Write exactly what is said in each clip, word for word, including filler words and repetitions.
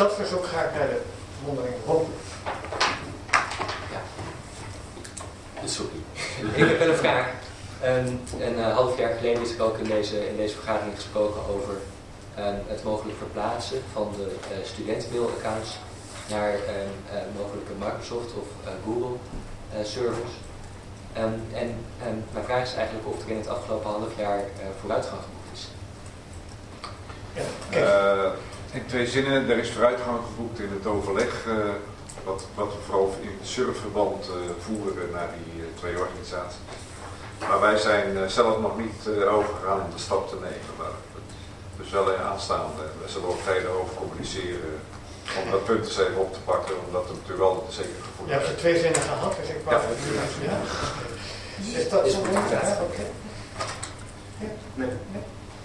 dat verzoek ga ik naar de mondelinge rondproef. Ja. Sorry. Ik heb wel een vraag. Um, een uh, half jaar geleden is er ook in deze, in deze vergadering gesproken over um, het mogelijk verplaatsen van de uh, studentenmailaccounts naar um, uh, mogelijke Microsoft of uh, Google uh, servers. Um, en um, mijn vraag is eigenlijk of er in het afgelopen half jaar uh, vooruitgang geboekt is. Ja, okay. uh, in twee zinnen, er is vooruitgang geboekt in het overleg uh, wat, wat we vooral in surfverband uh, voeren naar die uh, twee organisaties. Maar wij zijn uh, zelf nog niet uh, overgegaan om de stap te nemen. Maar dus wel uh, aanstaande. We zullen ook verder over communiceren om dat punt eens even op te pakken, omdat het natuurlijk wel een zeker gevoel is. Je hebt er twee zinnen gehad, dus ik wou ja. het ja. Is dat zo goed? Ja, oké. Okay. Ja. Nee. Nee.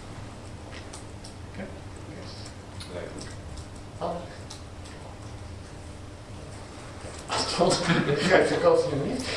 Okay. Nee. Anders. Ik krijg de kans nu niet.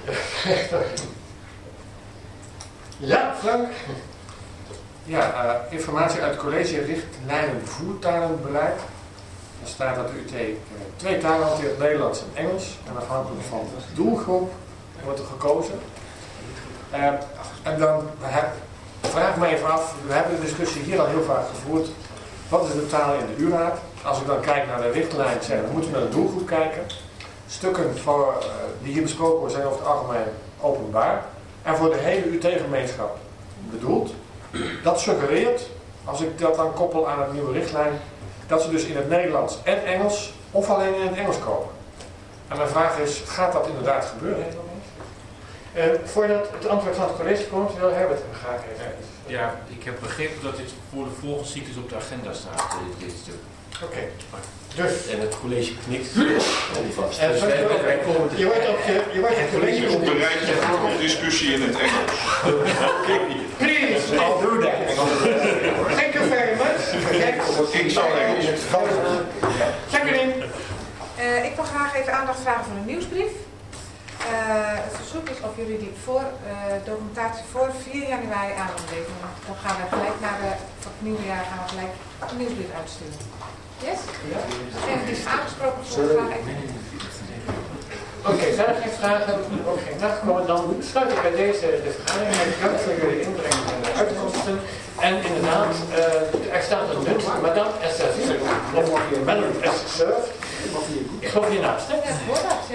Ja, Frank. Ja, uh, informatie uit het college richtlijnen voertalenbeleid. Er staat dat de U T uh, twee talen hanteert, Nederlands en Engels. En afhankelijk van de doelgroep wordt er gekozen. Uh, en dan heb, vraag ik me even af, we hebben de discussie hier al heel vaak gevoerd. Wat is de taal in de U RAAD? Als ik dan kijk naar de richtlijn, zeggen we moeten naar de doelgroep kijken. Stukken voor, uh, die hier besproken worden zijn over het algemeen openbaar. En voor de hele U T-gemeenschap bedoeld. Dat suggereert, als ik dat dan koppel aan het nieuwe richtlijn, dat ze dus in het Nederlands en Engels of alleen in het Engels komen. En mijn vraag is, gaat dat inderdaad gebeuren? Uh, voordat het antwoord van het college komt, wil Herbert er graag even. Ja, ik heb begrepen dat dit voor de volgende cyclus op de agenda staat, dit, dit stuk. Oké. Okay. Dus. En het college knikt alvast. En dus wij, wij, wij komen je wordt op je, je wordt het college op een rijtje voor de discussie in het Engels. Please, I'll do that. Thank you very much. Ik zal Engels. Jacqueline. Uh, ik wil graag even aandacht vragen voor een nieuwsbrief. Uh, het verzoek is of jullie die voor, uh, documentatie voor vier januari aan willen leveren. Dan gaan we gelijk naar de, voor het nieuwe jaar gaan we gelijk een nieuwsbrief uitsturen. Yes? Ja. En het is aangesproken voor vraag even. Oké, okay, zijn er geen vragen? Ook geen nagekomen. Dan sluit ik bij deze de vergadering. Ik dank voor jullie inbreng en de uitkomsten. En inderdaad, uh, er staat een munt, Madame Esther Zilk, of Madame Esther Surf. Ik geloof hiernaast, hè? Ja,